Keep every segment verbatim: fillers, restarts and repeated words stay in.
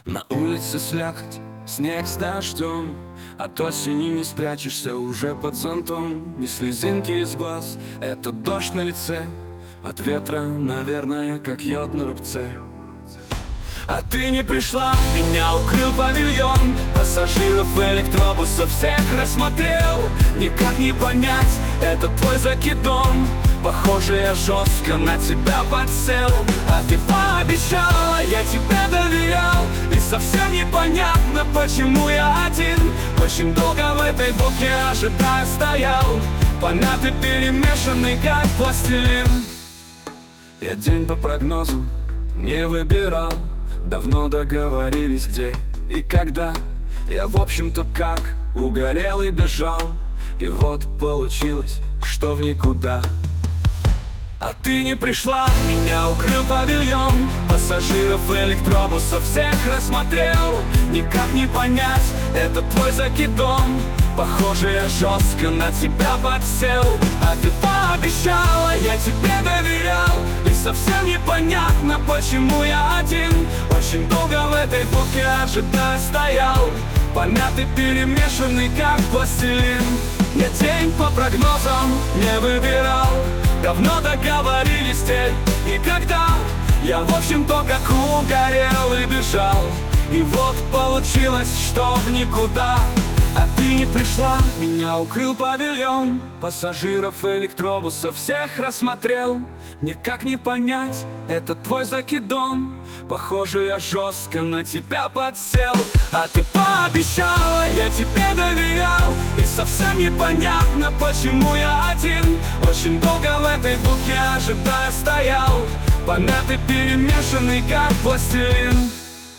На улице слякоть, снег с дождем, от осени не спрячешься уже под зонтом. Ни слезинки из глаз, это дождь на лице, от ветра, наверное, как йод на рубце. А ты не пришла, меня укрыл павильон, пассажиров электробусов всех рассмотрел. Никак не понять, это твой закидон, похоже, я жестко на тебя подсел. А ты пообещала, я тебе доверял, и совсем непонятно, почему я один. Очень долго в этой будке ожидая стоял, помятый, перемешанный, как пластилин. Я день по прогнозу не выбирал, давно договорились, где и когда. Я, в общем-то, как угорел и бежал, и вот получилось, что в никуда. А ты не пришла, меня укрыл павильон, пассажиров электробусов всех рассмотрел. Никак не понять, это твой закидон, похоже, я жестко на тебя подсел. А ты пообещала, я тебе доверял, и совсем непонятно, почему я один. Очень долго в этой будке ожидая стоял, помятый, перемешанный, как пластилин. Я день по прогнозам не выбирал, давно договорились, где и когда. Я, в общем-то, как угорел и бежал, и вот получилось, что в никуда. А ты не пришла, меня укрыл павильон, пассажиров электробусов всех рассмотрел. Никак не понять, это твой закидон, похоже, я жестко на тебя подсел. А ты пообещала, я тебе доверял, и совсем непонятно, почему я один. Очень долго в этой будке ожидая стоял, помятый, перемешанный, как пластилин.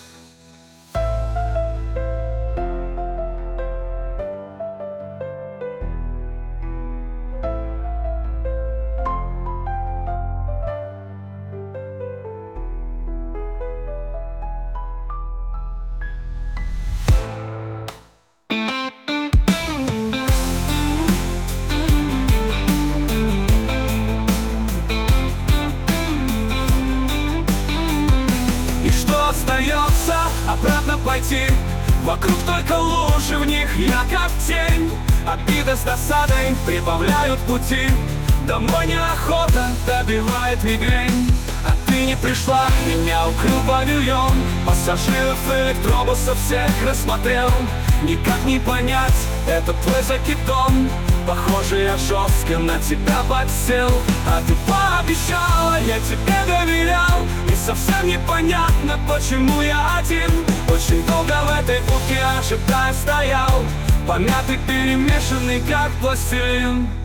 Остается обратно пойти, вокруг только лужи, в них я как тень. Обида с досадой прибавляют пути, домой неохота добивает мигрень. А ты не пришла, меня укрыл павильон, пассажиров электробусов всех рассмотрел. Никак не понять, это твой закидон, похоже, я жестко на тебя подсел. А ты пообещала, я тебе доверял, и совсем непонятно, почему я один. Очень долго в этой будке ожидая стоял, помятый, перемешанный, как пластилин.